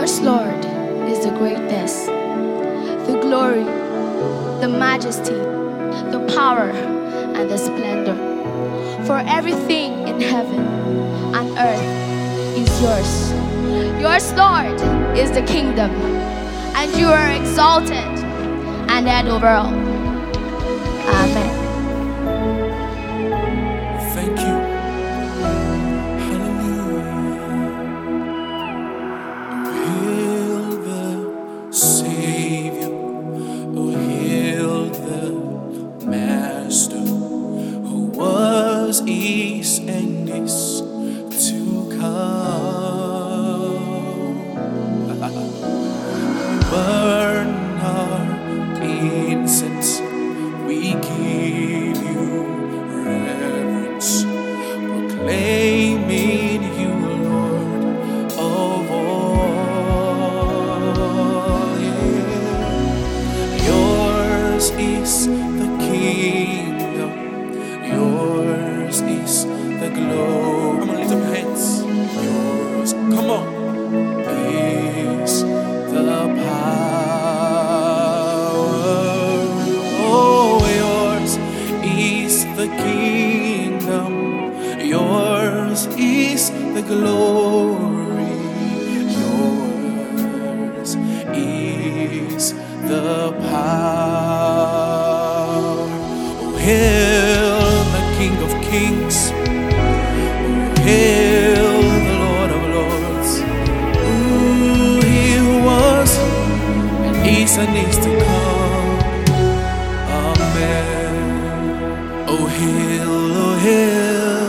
Yours, Lord, is the greatness, the glory, the majesty, the power, and the splendor. For everything in heaven and earth is yours. Yours, Lord, is the kingdom, and you are exalted and head over all. Amen. Thank you. Hallelujah. Hail the Savior. Oh, hail the Master, who was, is, and is to come. Burn our incense. We give you reverence, proclaiming you Lord of all. Yeah. Yours is the kingdom, yours is the glory. Come on, lift up your hands. Yours, come on, is the power. The kingdom, yours is the glory, yours is the power. Oh, hail the King of Kings, oh, hail the Lord of Lords. Ooh, he who was and is to come. Amen. Oh, hail, oh, hail,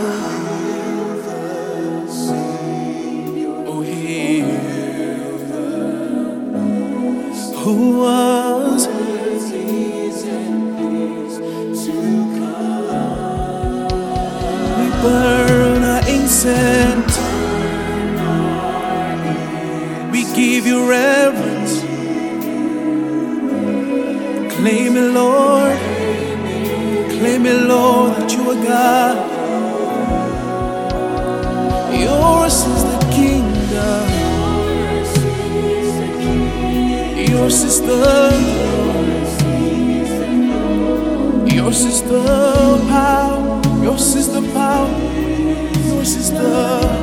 oh, hail, who was, we burn our incense, we give you reverence, claim it, Lord. Claim it, Lord, that you are God. Yours is the kingdom. Yours is the power. Yours is the power. Yours is the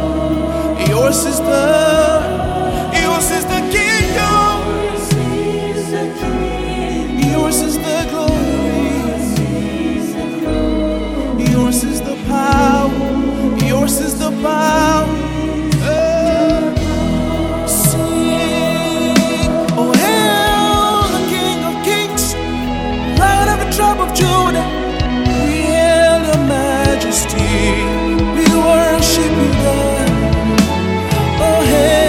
kingdom. Yours is the glory. Yours is the power, yours is the power. Sing, oh hail the King of Kings, Lion of the tribe of Judah. We hail your majesty, we worship you, God. Oh hail.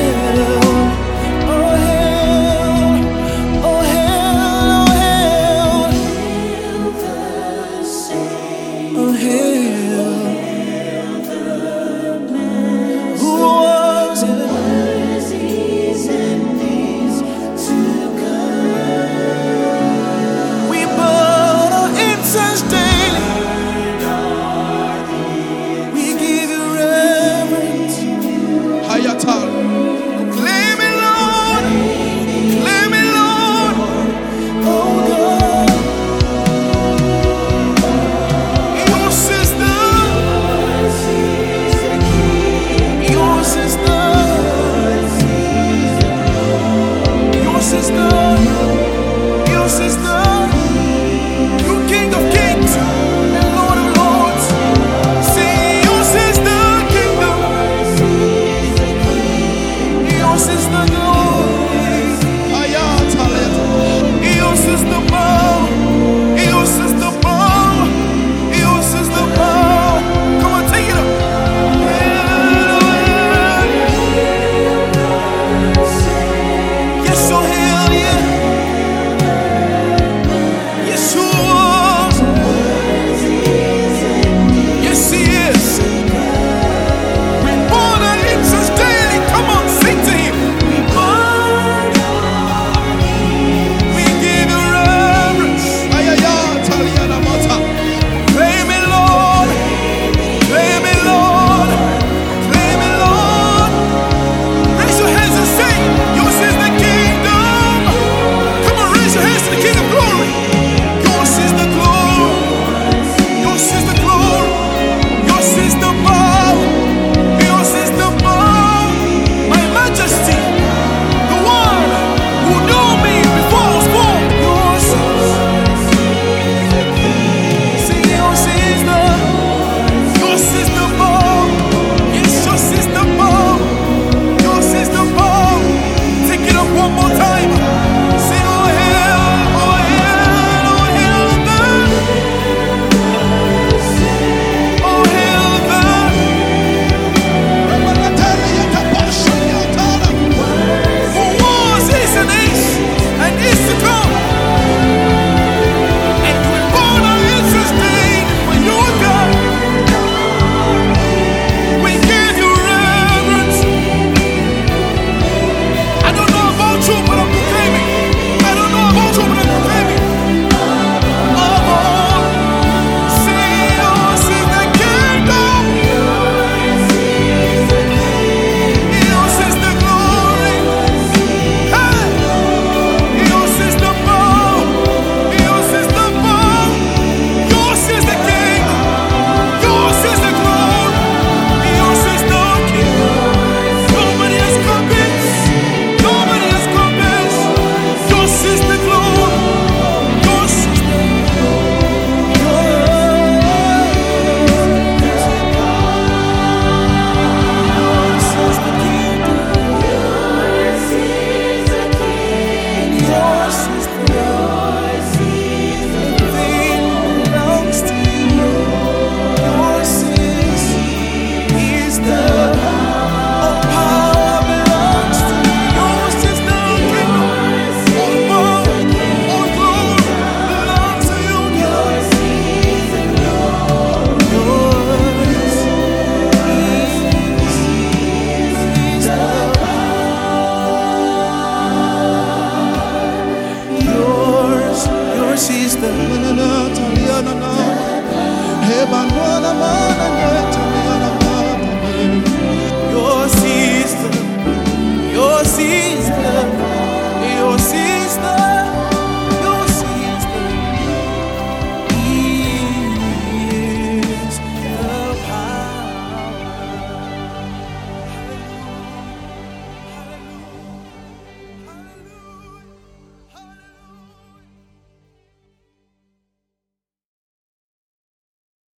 Master.